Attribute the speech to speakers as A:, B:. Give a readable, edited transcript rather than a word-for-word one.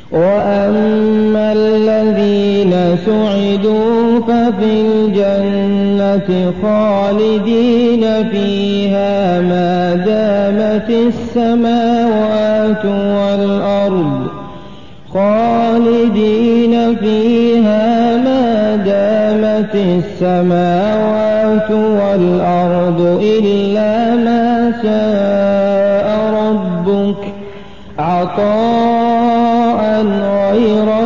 A: وأما الذين سعدوا ففي الجنة خالدين فيها ما دامت السماوات والأرض إلا ما شاء ربك عطاء غير